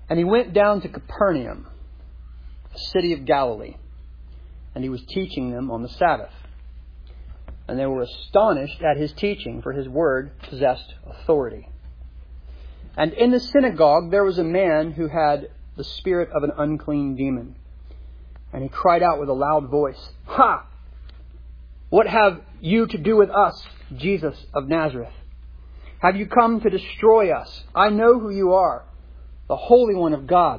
And he went down to Capernaum, a city of Galilee, and he was teaching them on the Sabbath. And they were astonished at his teaching, for his word possessed authority. And in the synagogue there was a man who had the spirit of an unclean demon. And he cried out with a loud voice, "Ha! What have you to do with us, Jesus of Nazareth? Have you come to destroy us? I know who you are, the Holy One of God."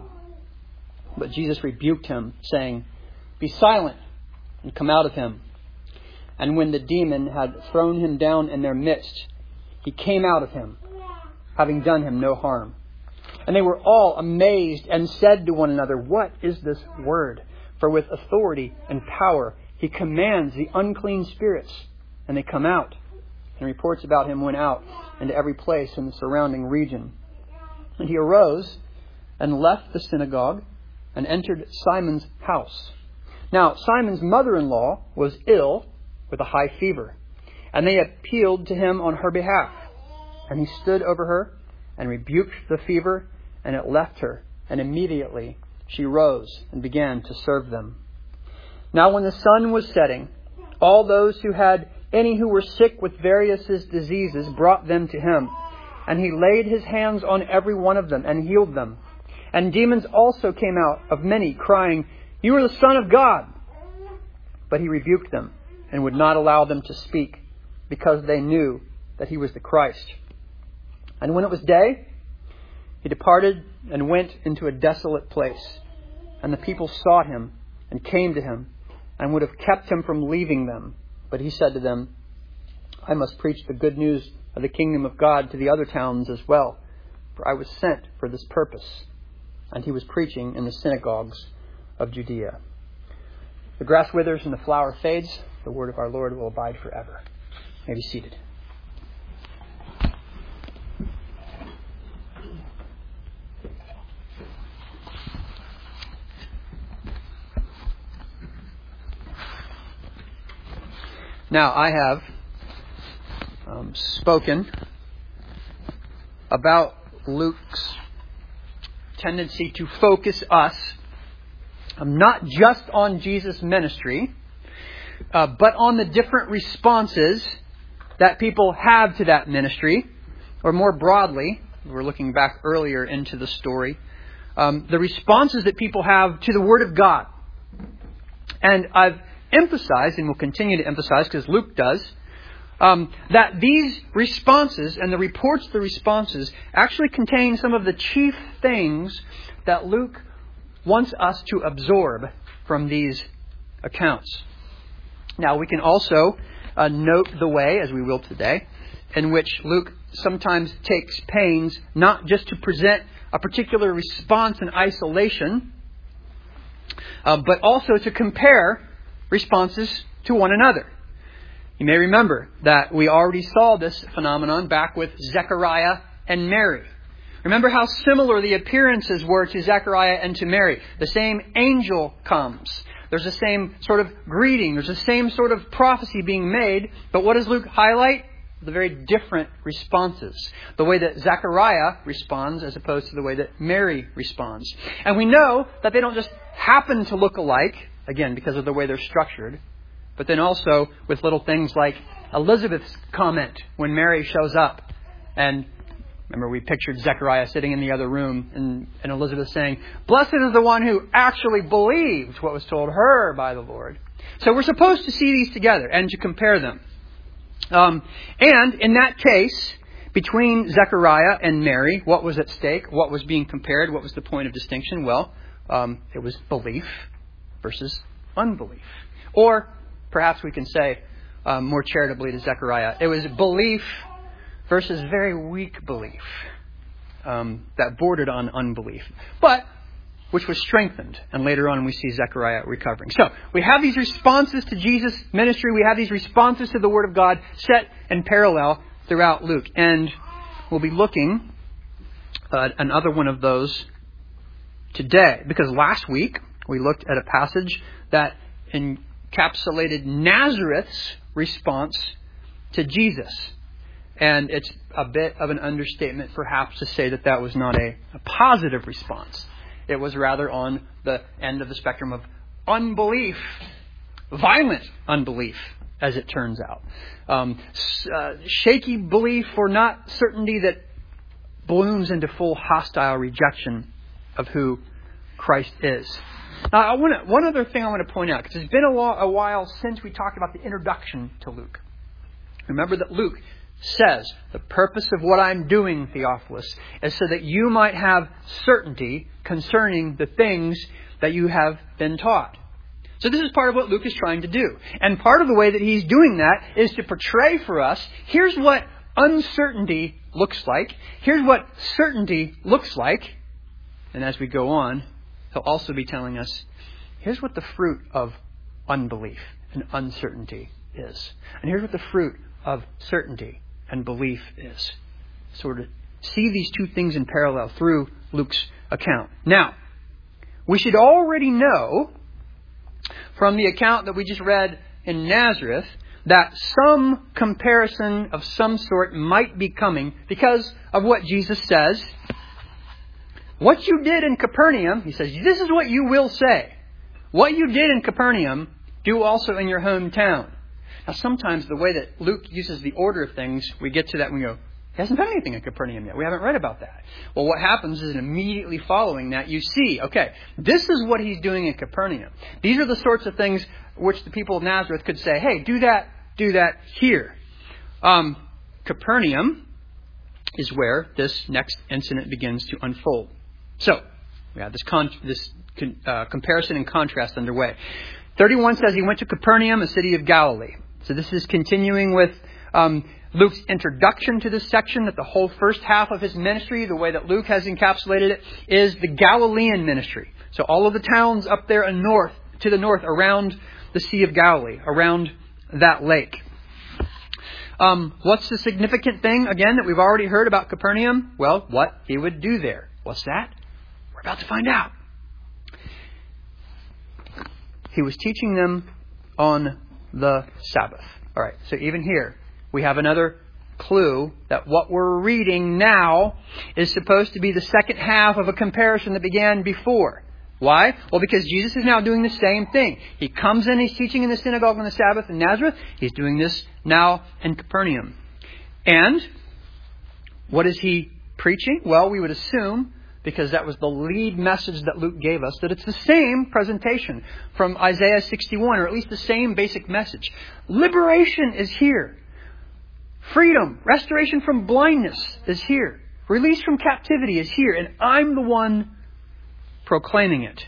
But Jesus rebuked him, saying, "Be silent and come out of him." And when the demon had thrown him down in their midst, he came out of him, having done him no harm. And they were all amazed and said to one another, "What is this word? For with authority and power he commands the unclean spirits, and they come out." And reports about him went out into every place in the surrounding region. And he arose and left the synagogue and entered Simon's house. Now Simon's mother-in-law was ill with a high fever, and they appealed to him on her behalf. And he stood over her and rebuked the fever, and it left her, and immediately she rose and began to serve them. Now when the sun was setting, all those who had any who were sick with various diseases brought them to him, and he laid his hands on every one of them and healed them. And demons also came out of many, crying, "You are the Son of God." But he rebuked them and would not allow them to speak, because they knew that he was the Christ. And when it was day, he departed and went into a desolate place. And the people sought him and came to him and would have kept him from leaving them. But he said to them, "I must preach the good news of the kingdom of God to the other towns as well, for I was sent for this purpose." And he was preaching in the synagogues of Judea. The grass withers and the flower fades. The word of our Lord will abide forever. You may be seated. Now, I have spoken about Luke's tendency to focus us not just on Jesus' ministry, but on the different responses that people have to that ministry, or more broadly, we're looking back earlier into the story, the responses that people have to the Word of God. And I've emphasized, and will continue to emphasize because Luke does, that these responses and the reports of the responses actually contain some of the chief things that Luke wants us to absorb from these accounts. Now, we can also note the way, as we will today, in which Luke sometimes takes pains not just to present a particular response in isolation, but also to compare responses to one another. You may remember that we already saw this phenomenon back with Zechariah and Mary. Remember how similar the appearances were to Zechariah and to Mary. The same angel comes. There's the same sort of greeting. There's the same sort of prophecy being made. But what does Luke highlight? The very different responses. The way that Zechariah responds as opposed to the way that Mary responds. And we know that they don't just happen to look alike, again, because of the way they're structured, but then also with little things like Elizabeth's comment when Mary shows up. And remember, we pictured Zechariah sitting in the other room and Elizabeth saying, "Blessed is the one who actually believed what was told her by the Lord." So we're supposed to see these together and to compare them. And in that case, between Zechariah and Mary, what was at stake? What was being compared? What was the point of distinction? Well, it was belief versus unbelief. Or perhaps we can say more charitably to Zechariah, it was belief versus very weak belief that bordered on unbelief, but which was strengthened. And later on we see Zechariah recovering. So we have these responses to Jesus' ministry. We have these responses to the Word of God set in parallel throughout Luke. And we'll be looking at another one of those today. Because last week we looked at a passage that encapsulated Nazareth's response to Jesus. And it's a bit of an understatement, perhaps, to say that that was not a positive response. It was rather on the end of the spectrum of unbelief, violent unbelief, as it turns out. Shaky belief or not certainty that blooms into full hostile rejection of who Christ is. Now, one other thing I want to point out, because it's been a while since we talked about the introduction to Luke. Remember that Luke says, the purpose of what I'm doing, Theophilus, is so that you might have certainty concerning the things that you have been taught. So this is part of what Luke is trying to do. And part of the way that he's doing that is to portray for us, here's what uncertainty looks like. Here's what certainty looks like. And as we go on, he'll also be telling us, here's what the fruit of unbelief and uncertainty is. And here's what the fruit of certainty and belief is. Sort of see these two things in parallel through Luke's account. Now, we should already know from the account that we just read in Nazareth that some comparison of some sort might be coming because of what Jesus says. What you did in Capernaum, he says, this is what you will say. What you did in Capernaum, do also in your hometown. Now, sometimes the way that Luke uses the order of things, we get to that and we go, he hasn't done anything in Capernaum yet. We haven't read about that. Well, what happens is immediately following that, you see, okay, this is what he's doing in Capernaum. These are the sorts of things which the people of Nazareth could say, hey, do that here. Capernaum is where this next incident begins to unfold. So, we have this comparison and contrast underway. 31 says he went to Capernaum, a city of Galilee. So this is continuing with Luke's introduction to this section, that the whole first half of his ministry, the way that Luke has encapsulated it, is the Galilean ministry. So all of the towns up there to the north around the Sea of Galilee, around that lake. What's the significant thing, again, that we've already heard about Capernaum? Well, what he would do there. What's that? We're about to find out. He was teaching them on the Sabbath. All right, so even here, we have another clue that what we're reading now is supposed to be the second half of a comparison that began before. Why? Well, because Jesus is now doing the same thing. He comes in, he's teaching in the synagogue on the Sabbath in Nazareth. He's doing this now in Capernaum. And what is he preaching? Well, we would assume, because that was the lead message that Luke gave us, that it's the same presentation from Isaiah 61, or at least the same basic message. Liberation is here. Freedom, restoration from blindness is here. Release from captivity is here. And I'm the one proclaiming it.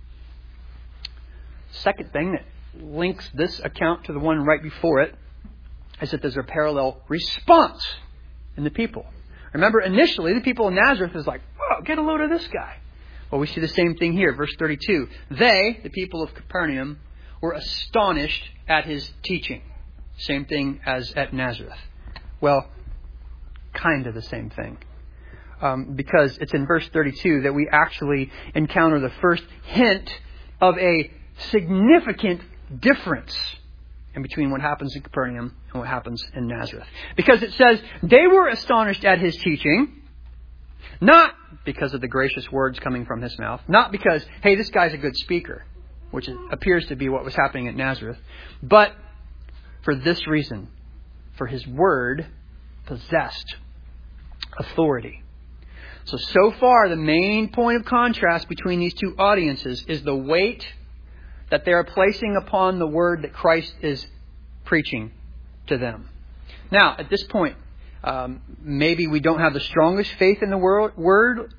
Second thing that links this account to the one right before it is that there's a parallel response in the people. Remember, initially, the people in Nazareth is like, whoa, get a load of this guy. Well, we see the same thing here, verse 32. They, the people of Capernaum, were astonished at his teaching. Same thing as at Nazareth. Well, kind of the same thing. Because it's in verse 32 that we actually encounter the first hint of a significant difference in between what happens in Capernaum and what happens in Nazareth. Because it says, they were astonished at his teaching, not because of the gracious words coming from his mouth, not because, hey, this guy's a good speaker, which appears to be what was happening at Nazareth, but for this reason, for his word possessed authority. So far, the main point of contrast between these two audiences is the weight that they are placing upon the word that Christ is preaching to them. Now, at this point, maybe we don't have the strongest faith in the word,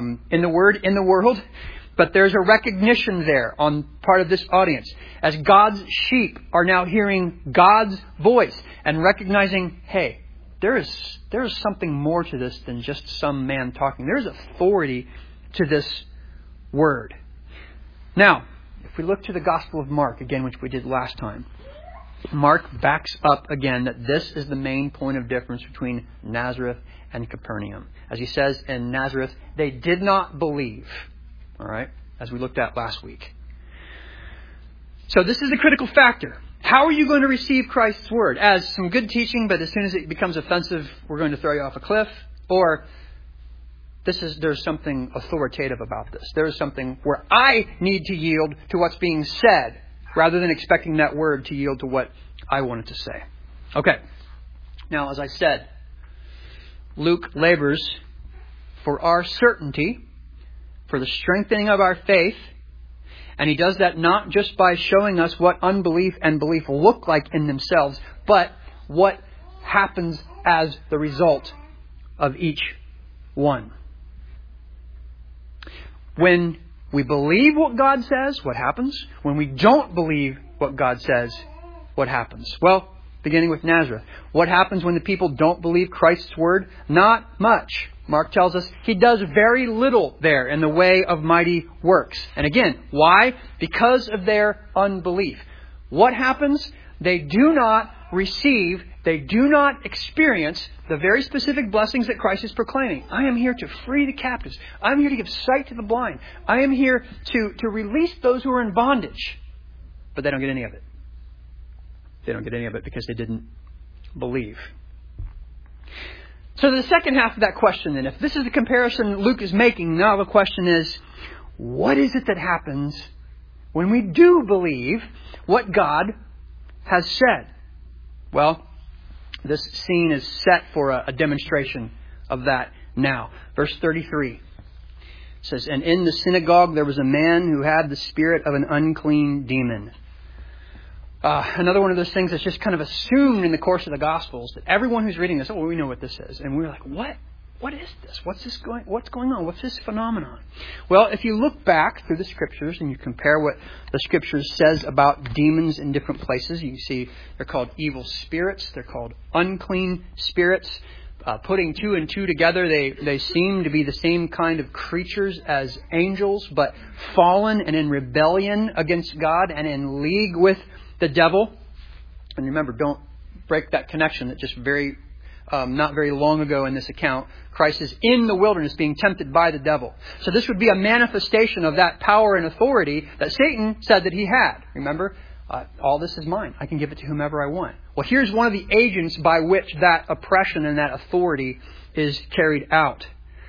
but there's a recognition there on part of this audience, as God's sheep are now hearing God's voice and recognizing, hey, there is something more to this than just some man talking. There's authority to this word. Now, if we look to the Gospel of Mark, again, which we did last time, Mark backs up again that this is the main point of difference between Nazareth and Capernaum. As he says in Nazareth, they did not believe. All right, as we looked at last week. So this is the critical factor. How are you going to receive Christ's word? As some good teaching, but as soon as it becomes offensive, we're going to throw you off a cliff? Or there's something authoritative about this. There's something where I need to yield to what's being said rather than expecting that word to yield to what I want it to say. Okay. Now, as I said, Luke labors for our certainty, for the strengthening of our faith, and he does that not just by showing us what unbelief and belief look like in themselves, but what happens as the result of each one. When we believe what God says, what happens? When we don't believe what God says, what happens? Well, beginning with Nazareth. What happens when the people don't believe Christ's word? Not much. Mark tells us he does very little there in the way of mighty works. And again, why? Because of their unbelief. What happens? They do not receive, they do not experience the very specific blessings that Christ is proclaiming. I am here to free the captives. I'm here to give sight to the blind. I am here to release those who are in bondage. But they don't get any of it. They don't get any of it because they didn't believe. So the second half of that question then, if this is the comparison Luke is making, now the question is, what is it that happens when we do believe what God has said? Well, this scene is set for a demonstration of that now. Verse 33 says, "And in the synagogue there was a man who had the spirit of an unclean demon." Another one of those things that's just kind of assumed in the course of the Gospels, that everyone who's reading this, we know what this is. And we're like, what? What is this? What's going on? What's this phenomenon? Well, if you look back through the Scriptures and you compare what the Scriptures says about demons in different places, you see they're called evil spirits. They're called unclean spirits. Putting two and two together, they seem to be the same kind of creatures as angels, but fallen and in rebellion against God and in league with the devil. And remember, don't break that connection that just not very long ago in this account, Christ is in the wilderness being tempted by the devil. So this would be a manifestation of that power and authority that Satan said that he had. Remember, all this is mine. I can give it to whomever I want. Well, here's one of the agents by which that oppression and that authority is carried out.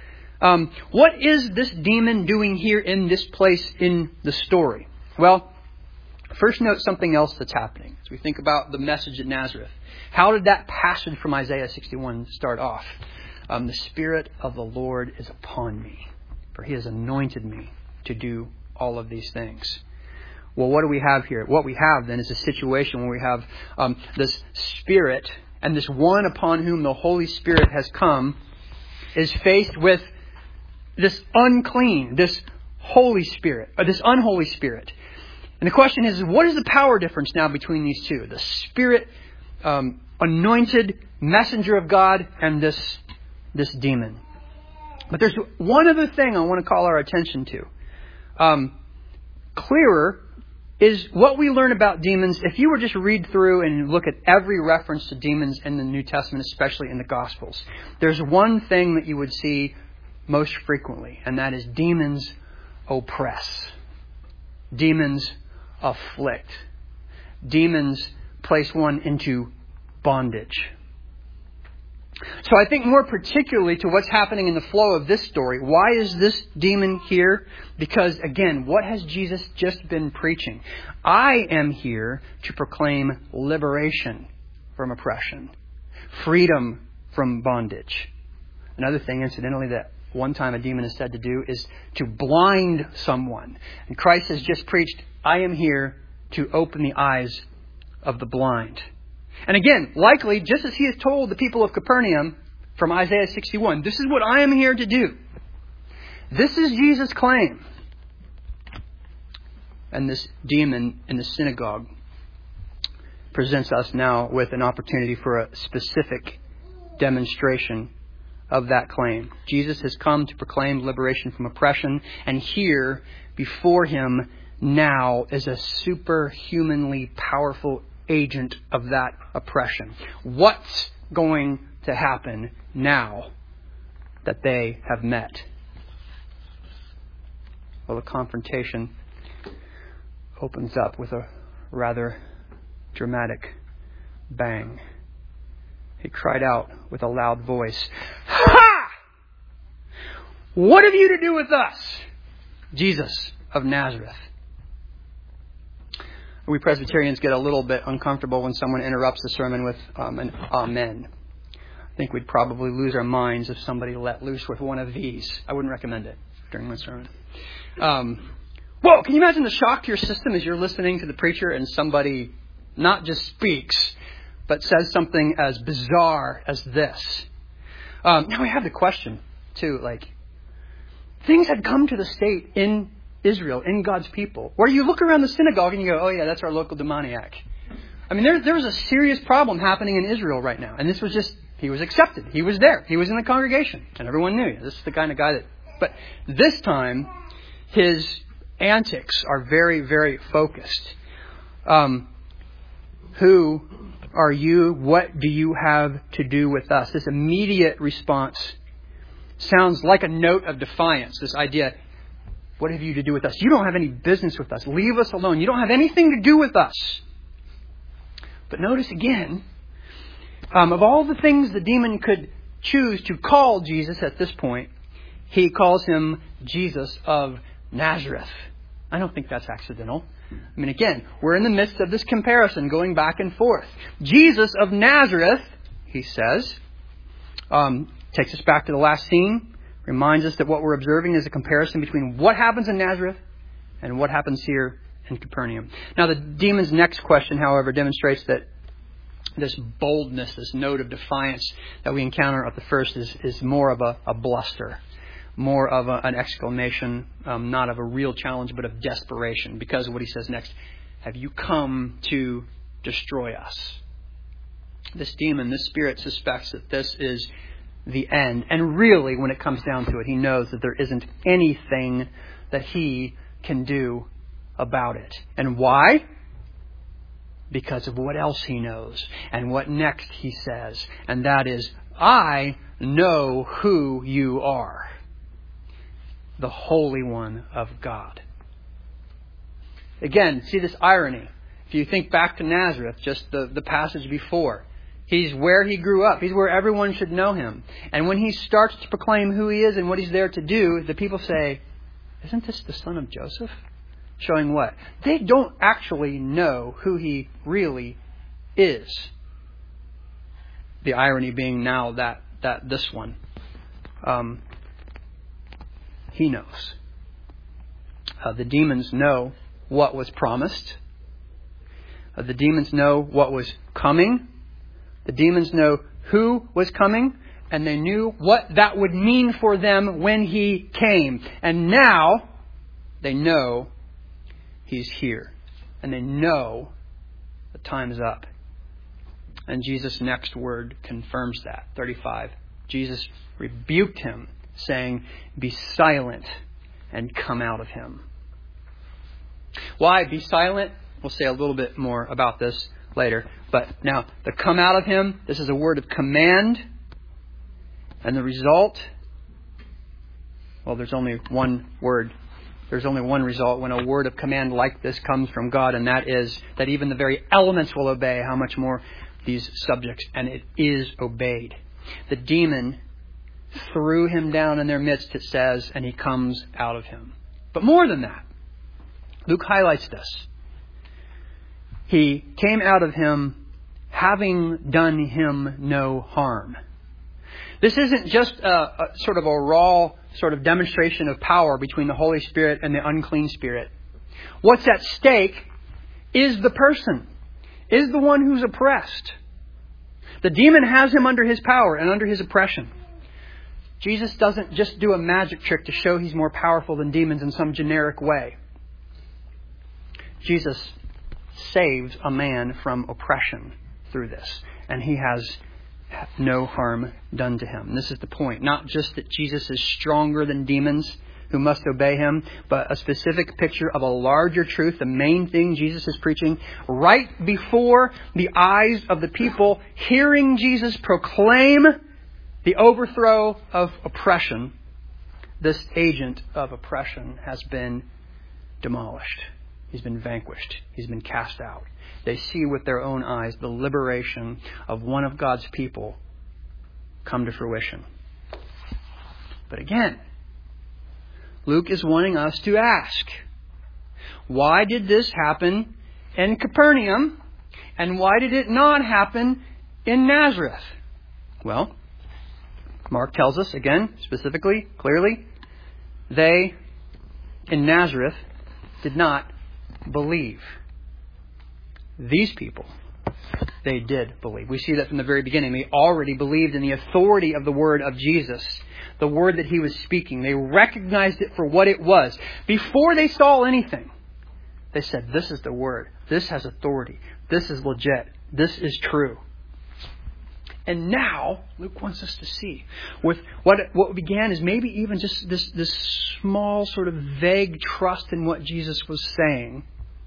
What is this demon doing here in this place in the story? Well, first note something else that's happening as we think about the message at Nazareth. How did that passage from Isaiah 61 start off? The Spirit of the Lord is upon me, for He has anointed me to do all of these things. Well, what do we have here? What we have then is a situation where we have this Spirit, and this one upon whom the Holy Spirit has come is faced with this unclean, this Holy Spirit, or this unholy spirit. And the question is, what is the power difference now between these two? The Spirit, anointed messenger of God, and this demon. But there's one other thing I want to call our attention to. Clearer is what we learn about demons. If you were just read through and look at every reference to demons in the New Testament, especially in the Gospels, there's one thing that you would see most frequently, and that is demons oppress. Demons afflict. Demons place one into bondage. So I think more particularly to what's happening in the flow of this story, why is this demon here? Because again, what has Jesus just been preaching? I am here to proclaim liberation from oppression, freedom from bondage. Another thing, incidentally, that one time a demon is said to do is to blind someone. And Christ has just preached, I am here to open the eyes of the blind. And again, likely, just as He has told the people of Capernaum from Isaiah 61, this is what I am here to do. This is Jesus' claim. And this demon in the synagogue presents us now with an opportunity for a specific demonstration of that claim. Jesus has come to proclaim liberation from oppression, and here before Him now is a superhumanly powerful agent of that oppression. What's going to happen now that they have met? Well, the confrontation opens up with a rather dramatic bang. He cried out with a loud voice, "Ha! What have you to do with us, Jesus of Nazareth?" We Presbyterians get a little bit uncomfortable when someone interrupts the sermon with an amen. I think we'd probably lose our minds if somebody let loose with one of these. I wouldn't recommend it during my sermon. Whoa, can you imagine the shock to your system as you're listening to the preacher and somebody not just speaks, but says something as bizarre as this? Now we have the question, too, things had come to the state in Israel, in God's people, where you look around the synagogue and you go, "Oh yeah, that's our local demoniac." I mean, there was a serious problem happening in Israel right now. And this was just, he was accepted. He was there. He was in the congregation. And everyone knew, this is the kind of guy that... But this time, his antics are very, very focused. Who are you? What do you have to do with us? This immediate response sounds like a note of defiance. This idea, what have you to do with us? You don't have any business with us. Leave us alone. You don't have anything to do with us. But notice again, of all the things the demon could choose to call Jesus at this point, he calls him Jesus of Nazareth. I don't think that's accidental. I mean, again, we're in the midst of this comparison going back and forth. Jesus of Nazareth, he says, takes us back to the last scene, reminds us that what we're observing is a comparison between what happens in Nazareth and what happens here in Capernaum. Now, the demon's next question, however, demonstrates that this boldness, this note of defiance that we encounter at the first is more of a bluster, more of an exclamation, not of a real challenge, but of desperation, because of what he says next. Have you come to destroy us? This demon, this spirit suspects that this is the end. And really, when it comes down to it, he knows that there isn't anything that he can do about it. And why? Because of what else he knows and what next he says. And that is, I know who you are. The Holy One of God. Again, see this irony. If you think back to Nazareth, just the passage before, he's where he grew up. He's where everyone should know him. And when he starts to proclaim who he is and what he's there to do, the people say, isn't this the son of Joseph? Showing what? They don't actually know who he really is. The irony being now that this one, he knows. The demons know what was promised. The demons know what was coming. The demons know who was coming. And they knew what that would mean for them when he came. And now they know he's here. And they know the time is up. And Jesus' next word confirms that. 35. Jesus rebuked him, saying, "Be silent and come out of him." Why be silent? We'll say a little bit more about this later. But now, the come out of him, this is a word of command. And the result, well, there's only one word. There's only one result when a word of command like this comes from God, and that is that even the very elements will obey, how much more these subjects, and it is obeyed. The demon threw him down in their midst, it says, and he comes out of him. But more than that, Luke highlights this. He came out of him having done him no harm. This isn't just a sort of a raw sort of demonstration of power between the Holy Spirit and the unclean spirit. What's at stake is the person, is the one who's oppressed. The demon has him under his power and under his oppression. Jesus doesn't just do a magic trick to show he's more powerful than demons in some generic way. Jesus saves a man from oppression through this. And he has no harm done to him. And this is the point. Not just that Jesus is stronger than demons who must obey him, but a specific picture of a larger truth, the main thing Jesus is preaching right before the eyes of the people, hearing Jesus proclaim the overthrow of oppression. This agent of oppression has been demolished. He's been vanquished. He's been cast out. They see with their own eyes the liberation of one of God's people come to fruition. But again, Luke is wanting us to ask, why did this happen in Capernaum? And why did it not happen in Nazareth? Well, Mark tells us, again, specifically, clearly, they in Nazareth did not believe. These people, they did believe. We see that from the very beginning. They already believed in the authority of the word of Jesus, the word that he was speaking. They recognized it for what it was. Before they saw anything, they said, this is the word. This has authority. This is legit. This is true. And now, Luke wants us to see, with what began as maybe even just this small sort of vague trust in what Jesus was saying,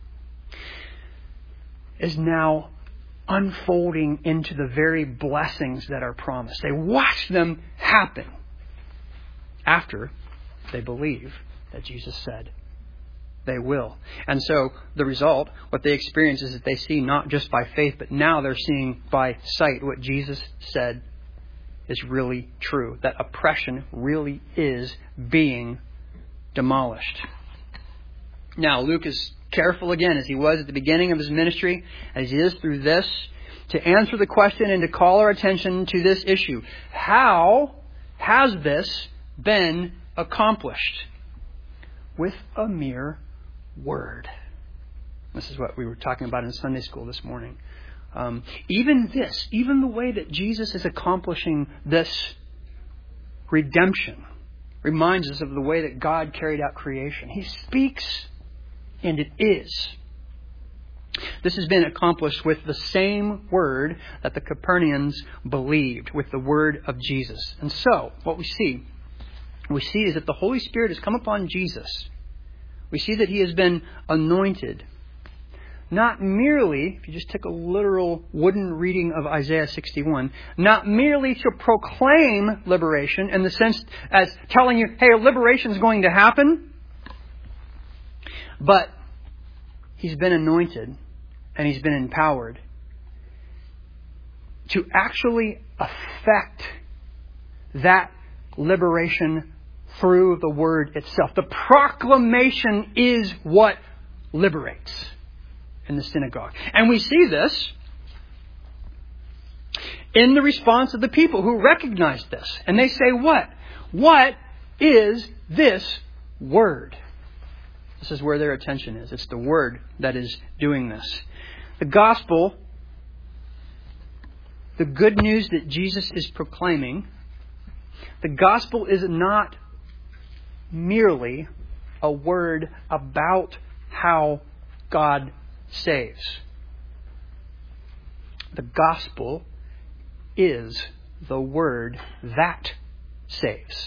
is now unfolding into the very blessings that are promised. They watch them happen after they believe that Jesus said they will. And so the result, what they experience is that they see not just by faith, but now they're seeing by sight what Jesus said is really true. That oppression really is being demolished. Now, Luke is careful again, as he was at the beginning of his ministry, as he is through this, to answer the question and to call our attention to this issue. How has this been accomplished? With a mere word. This is what we were talking about in Sunday school this morning. Even the way that Jesus is accomplishing this redemption reminds us of the way that God carried out creation. He speaks, and it is. This has been accomplished with the same word that the Capernaums believed, with the word of Jesus. And so, what we see is that the Holy Spirit has come upon Jesus. We see that he has been anointed. Not merely, if you just take a literal wooden reading of Isaiah 61, not merely to proclaim liberation in the sense as telling you, hey, liberation is going to happen, but he's been anointed and he's been empowered to actually affect that liberation through the word itself. The proclamation is what liberates in the synagogue. And we see this in the response of the people who recognize this. And they say, what? What is this word? This is where their attention is. It's the word that is doing this. The gospel, the good news that Jesus is proclaiming, the gospel is not merely a word about how God saves. The gospel is the word that saves.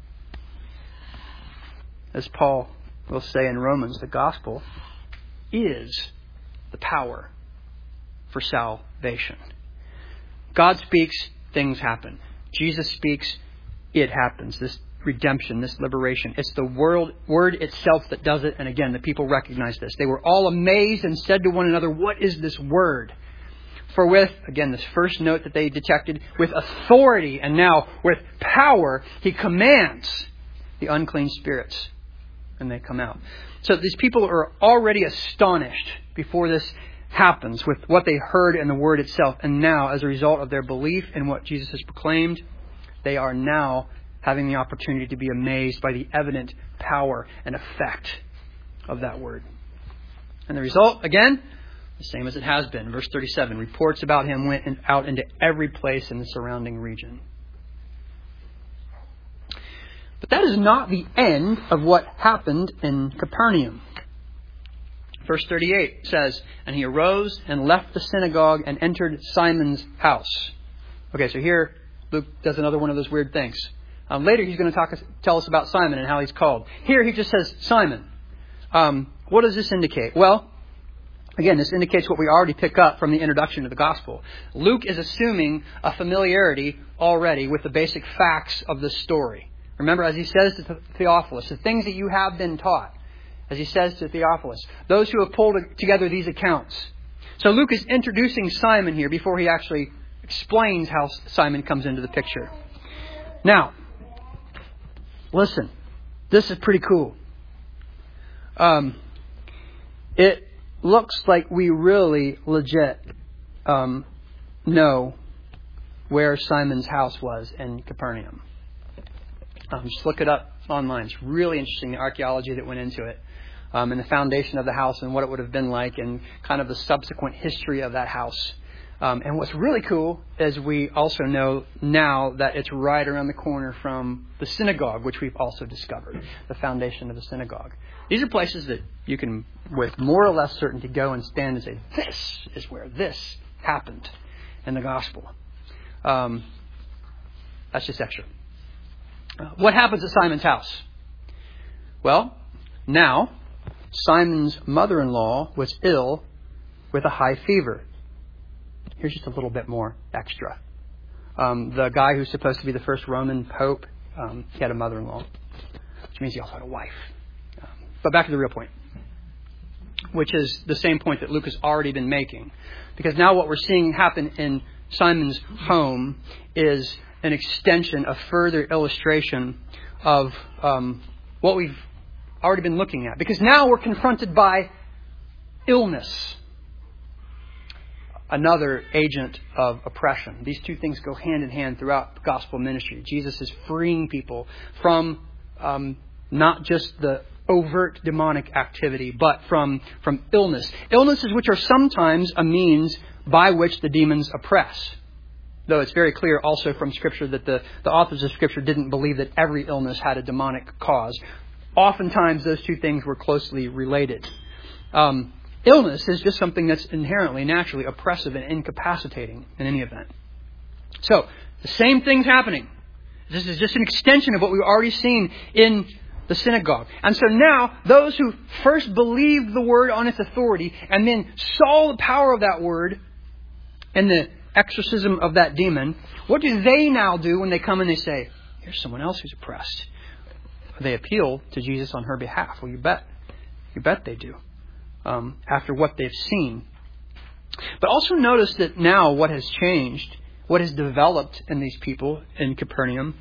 As Paul will say in Romans, the gospel is the power for salvation. God speaks, things happen. Jesus speaks, it happens. This redemption, this liberation. It's the word itself that does it. And again, the people recognize this. They were all amazed and said to one another, what is this word? For with, again, this first note that they detected, with authority and now with power, he commands the unclean spirits and they come out. So these people are already astonished before this happens with what they heard in the word itself. And now, as a result of their belief in what Jesus has proclaimed, they are now having the opportunity to be amazed by the evident power and effect of that word. And the result, again, the same as it has been. Verse 37, reports about him went out into every place in the surrounding region. But that is not the end of what happened in Capernaum. Verse 38 says, and he arose and left the synagogue and entered Simon's house. Okay, so here Luke does another one of those weird things. Later he's going to tell us about Simon and how he's called. Here he just says Simon. What does this indicate? Well, again, this indicates what we already pick up from the introduction to the gospel. Luke is assuming a familiarity already with the basic facts of the story. Remember, as he says to Theophilus, the things that you have been taught. as he says to Theophilus, those who have pulled together these accounts. So Luke is introducing Simon here before he actually explains how Simon comes into the picture. Now, listen, this is pretty cool. It looks like we really legit know where Simon's house was in Capernaum. Just look it up online. It's really interesting, the archaeology that went into it. And the foundation of the house and what it would have been like and kind of the subsequent history of that house. And what's really cool is we also know now that it's right around the corner from the synagogue, which we've also discovered, the foundation of the synagogue. These are places that you can, with more or less certainty, go and stand and say, this is where this happened in the gospel. That's just extra. What happens at Simon's house? Well, now Simon's mother-in-law was ill with a high fever. Here's just a little bit more extra. The guy who's supposed to be the first Roman pope, he had a mother-in-law, which means he also had a wife. But back to the real point, which is the same point that Luke has already been making. Because now what we're seeing happen in Simon's home is an extension, a further illustration of what we've already been looking at. Because now we're confronted by illness, another agent of oppression. These two things go hand in hand throughout the gospel ministry. Jesus is freeing people from not just the overt demonic activity, but from illness. Illnesses which are sometimes a means by which the demons oppress. Though it's very clear also from Scripture that the authors of Scripture didn't believe that every illness had a demonic cause. Oftentimes those two things were closely related. Illness is just something that's inherently, naturally oppressive and incapacitating in any event. So, the same thing's happening. This is just an extension of what we've already seen in the synagogue. And so now, those who first believed the word on its authority and then saw the power of that word and the exorcism of that demon, what do they now do when they come and they say, here's someone else who's oppressed? They appeal to Jesus on her behalf. Well, you bet. You bet they do. After what they've seen. But also notice that now what has changed, what has developed in these people in Capernaum,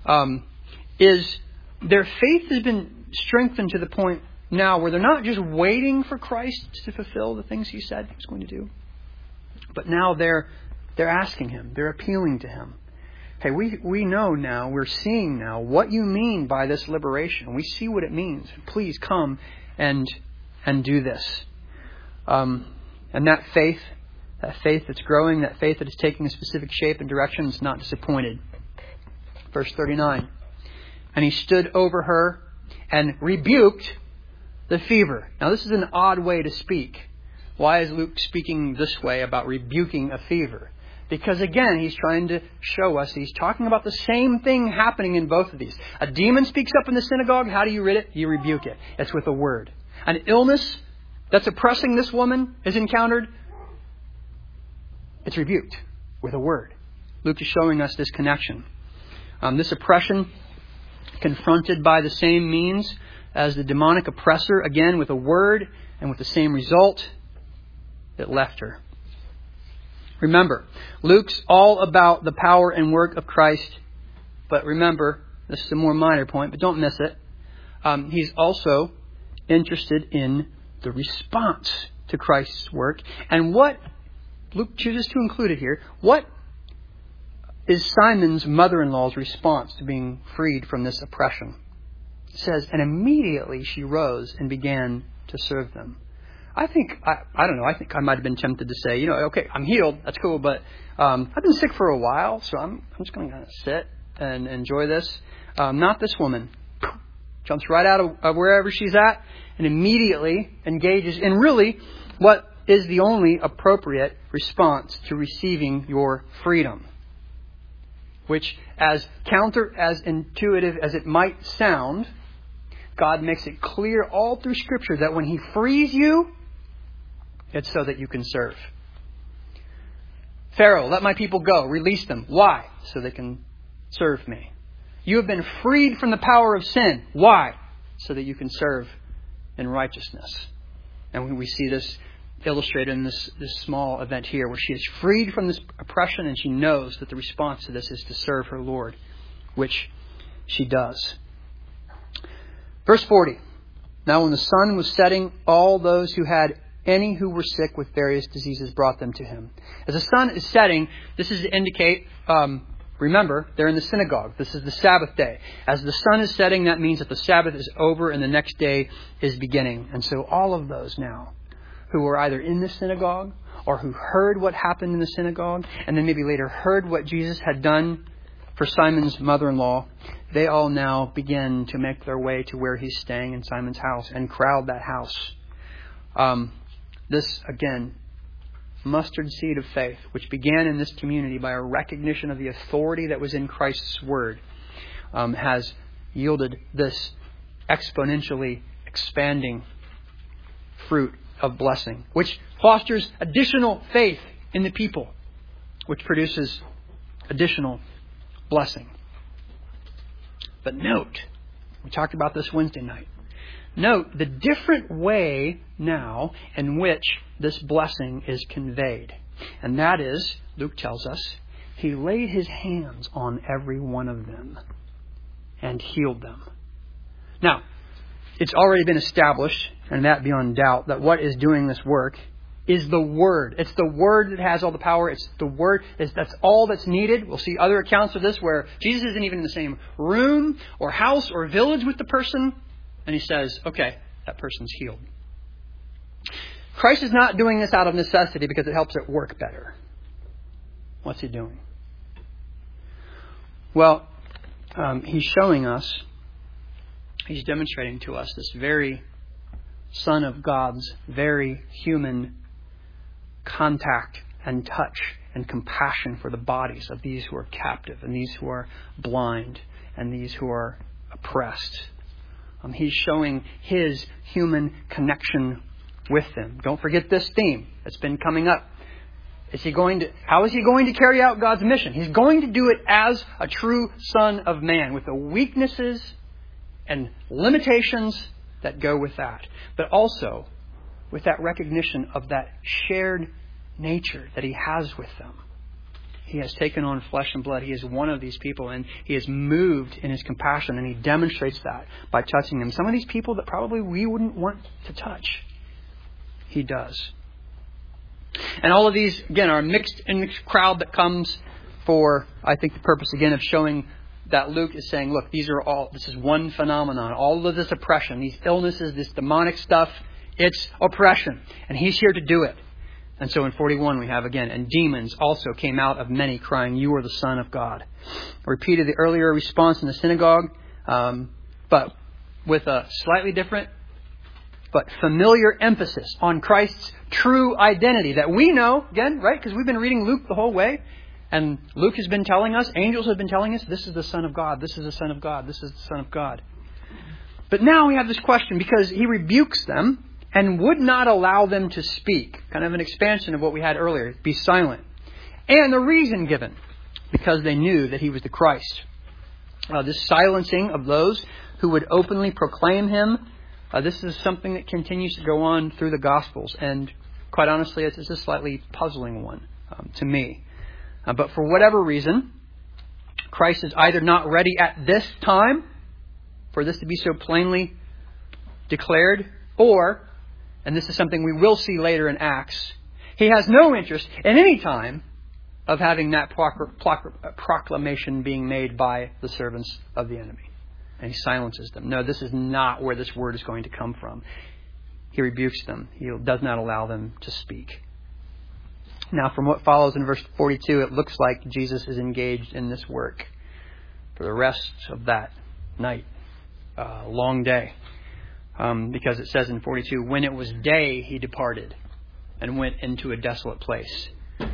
is their faith has been strengthened to the point now where they're not just waiting for Christ to fulfill the things He said He was going to do, but now they're asking Him, they're appealing to Him. Hey, we know now, we're seeing now what you mean by this liberation. We see what it means. Please come and do this. And that faith that's growing, that faith that is taking a specific shape and direction is not disappointed. Verse 39. And he stood over her and rebuked the fever. Now this is an odd way to speak. Why is Luke speaking this way about rebuking a fever? Because again, he's trying to show us he's talking about the same thing happening in both of these. A demon speaks up in the synagogue. How do you rid it? You rebuke it. It's with a word. An illness that's oppressing this woman is encountered. It's rebuked with a word. Luke is showing us this connection. This oppression confronted by the same means as the demonic oppressor, again with a word and with the same result. It left her. Remember, Luke's all about the power and work of Christ. But remember, this is a more minor point, but don't miss it. He's also interested in the response to Christ's work. And what Luke chooses to include it here. What is Simon's mother-in-law's response to being freed from this oppression? It says, and immediately she rose and began to serve them. I think I might have been tempted to say, okay, I'm healed. That's cool. But I've been sick for a while, so I'm just going to kind of sit and enjoy this. Not this woman. Jumps right out of wherever she's at and immediately engages in really what is the only appropriate response to receiving your freedom. Which, as counterintuitive as it might sound, God makes it clear all through Scripture that when He frees you, it's so that you can serve. Pharaoh, let my people go. Release them. Why? So they can serve me. You have been freed from the power of sin. Why? So that you can serve in righteousness. And we see this illustrated in this small event here, where she is freed from this oppression, and she knows that the response to this is to serve her Lord, which she does. Verse 40. Now when the sun was setting, all those who had any who were sick with various diseases brought them to him. As the sun is setting, this is to indicate, remember, they're in the synagogue. This is the Sabbath day. As the sun is setting, that means that the Sabbath is over and the next day is beginning. And so all of those now who were either in the synagogue or who heard what happened in the synagogue and then maybe later heard what Jesus had done for Simon's mother-in-law, they all now begin to make their way to where he's staying in Simon's house and crowd that house. This, again, mustard seed of faith, which began in this community by a recognition of the authority that was in Christ's word, has yielded this exponentially expanding fruit of blessing, which fosters additional faith in the people, which produces additional blessing. But note, we talked about this Wednesday night, note the different way now in which this blessing is conveyed. And that is, Luke tells us, he laid his hands on every one of them and healed them. Now, it's already been established, and that beyond doubt, that what is doing this work is the Word. It's the Word that has all the power. It's the Word. That's all that's needed. We'll see other accounts of this where Jesus isn't even in the same room or house or village with the person. And he says, okay, that person's healed. Christ is not doing this out of necessity because it helps it work better. What's he doing? Well, he's showing us, he's demonstrating to us this very Son of God's very human contact and touch and compassion for the bodies of these who are captive and these who are blind and these who are oppressed. He's showing his human connection with them. Don't forget this theme that's been coming up. How is he going to carry out God's mission? He's going to do it as a true Son of Man, with the weaknesses and limitations that go with that, but also with that recognition of that shared nature that he has with them. He has taken on flesh and blood. He is one of these people, and he is moved in his compassion, and he demonstrates that by touching them. Some of these people that probably we wouldn't want to touch, he does. And all of these, again, are a mixed crowd that comes for, I think, the purpose, again, of showing that Luke is saying, look, this is one phenomenon. All of this oppression, these illnesses, this demonic stuff, it's oppression. And he's here to do it. And so in 41 we have again, and demons also came out of many, crying, you are the Son of God. Repeated the earlier response in the synagogue, but with a slightly different but familiar emphasis on Christ's true identity that we know, again, right? Because we've been reading Luke the whole way. And Luke has been telling us, angels have been telling us, this is the Son of God, this is the Son of God, this is the Son of God. But now we have this question because he rebukes them and would not allow them to speak. Kind of an expansion of what we had earlier. Be silent. And the reason given, because they knew that he was the Christ. This silencing of those who would openly proclaim him, this is something that continues to go on through the Gospels. And quite honestly, it's a slightly puzzling one to me. But for whatever reason, Christ is either not ready at this time for this to be so plainly declared, or, and this is something we will see later in Acts, he has no interest in any time of having that proclamation being made by the servants of the enemy. And he silences them. No, this is not where this word is going to come from. He rebukes them. He does not allow them to speak. Now, from what follows in verse 42, it looks like Jesus is engaged in this work for the rest of that night, long day. Because it says in 42, when it was day, he departed and went into a desolate place.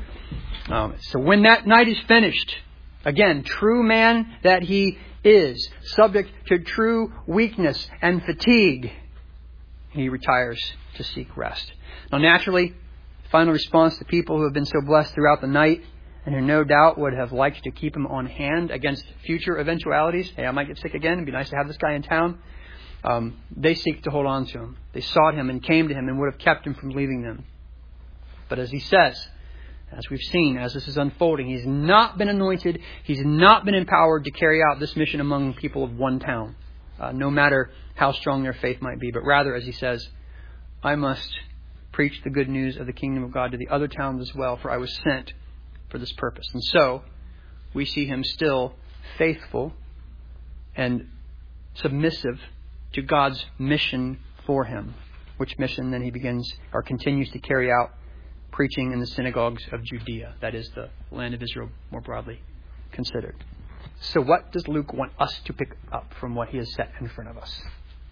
So when that night is finished, again, true man that he is, subject to true weakness and fatigue, he retires to seek rest. Now, naturally, final response to people who have been so blessed throughout the night and who no doubt would have liked to keep him on hand against future eventualities. Hey, I might get sick again. It'd be nice to have this guy in town. They seek to hold on to him. They sought him and came to him and would have kept him from leaving them. But as he says, as we've seen, as this is unfolding, he's not been anointed. He's not been empowered to carry out this mission among people of one town, no matter how strong their faith might be. But rather, as he says, I must preach the good news of the kingdom of God to the other towns as well, for I was sent for this purpose. And so, we see him still faithful and submissive to God's mission for him, which mission then he begins or continues to carry out, preaching in the synagogues of Judea, that is the land of Israel more broadly considered. So what does Luke want us to pick up from what he has set in front of us?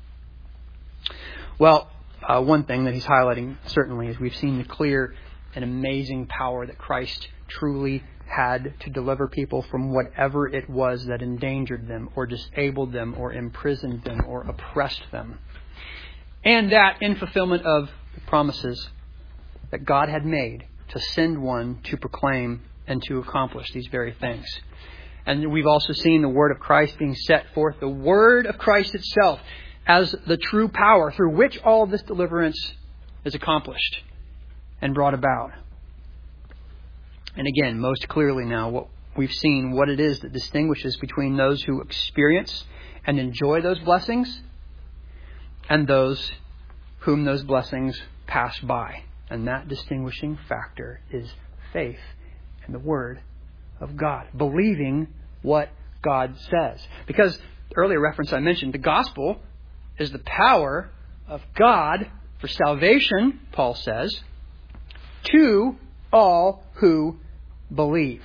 Well, one thing that he's highlighting certainly is we've seen the clear and amazing power that Christ truly had to deliver people from whatever it was that endangered them or disabled them or imprisoned them or oppressed them. And that in fulfillment of the promises that God had made to send one to proclaim and to accomplish these very things. And we've also seen the word of Christ being set forth, the word of Christ itself, as the true power through which all of this deliverance is accomplished and brought about. And again, most clearly now, what we've seen what it is that distinguishes between those who experience and enjoy those blessings and those whom those blessings pass by. And that distinguishing factor is faith in the Word of God. Believing what God says. Because the earlier reference I mentioned, the gospel is the power of God for salvation, Paul says, to all who believe.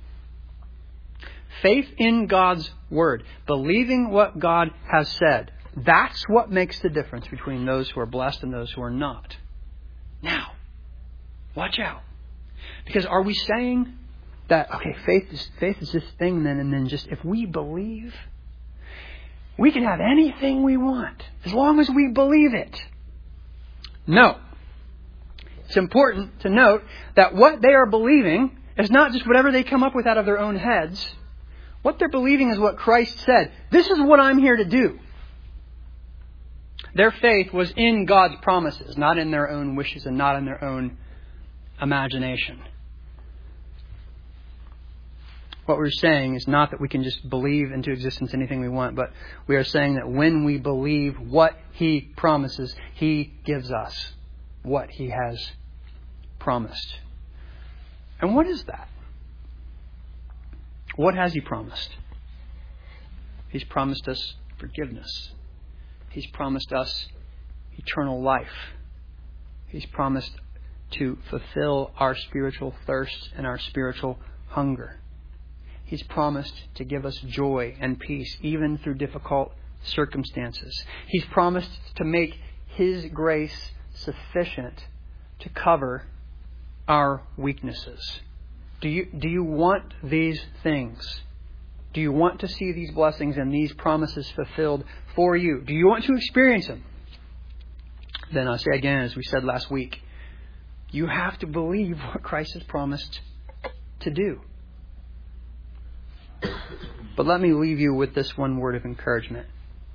Faith in God's Word. Believing what God has said. That's what makes the difference between those who are blessed and those who are not. Now, watch out. Because are we saying that, okay, faith is this thing then, and then just if we believe, we can have anything we want as long as we believe it? No. It's important to note that what they are believing is not just whatever they come up with out of their own heads. What they're believing is what Christ said. This is what I'm here to do. Their faith was in God's promises, not in their own wishes and not in their own imagination. What we're saying is not that we can just believe into existence anything we want, but we are saying that when we believe what He promises, He gives us what He has promised. And what is that? What has He promised? He's promised us forgiveness. He's promised us eternal life. He's promised to fulfill our spiritual thirst and our spiritual hunger. He's promised to give us joy and peace even through difficult circumstances. He's promised to make His grace sufficient to cover our weaknesses. Do you want these things? Do you want to see these blessings and these promises fulfilled for you? Do you want to experience them? Then I'll say again, as we said last week, you have to believe what Christ has promised to do. But let me leave you with this one word of encouragement.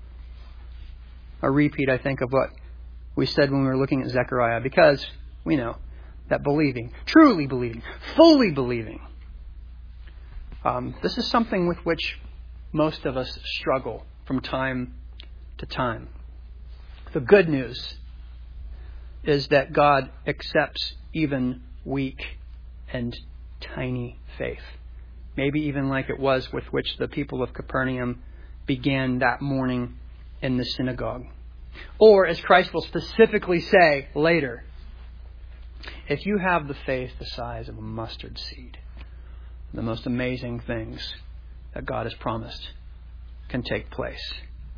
A repeat, I think, of what we said when we were looking at Zechariah, because we know that believing, truly believing, fully believing, this is something with which most of us struggle from time to time. The good news is that God accepts even weak and tiny faith. Maybe even like it was with which the people of Capernaum began that morning in the synagogue. Or, as Christ will specifically say later, if you have the faith the size of a mustard seed, the most amazing things that God has promised can take place.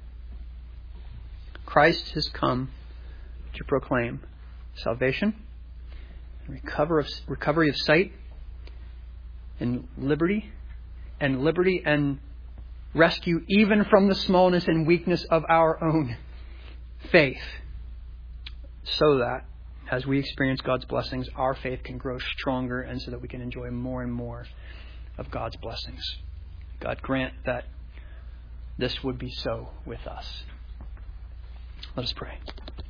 Christ has come to proclaim salvation, recovery of sight, and liberty and rescue even from the smallness and weakness of our own faith, so that as we experience God's blessings, our faith can grow stronger and so that we can enjoy more and more of God's blessings. God grant that this would be so with us. Let us pray.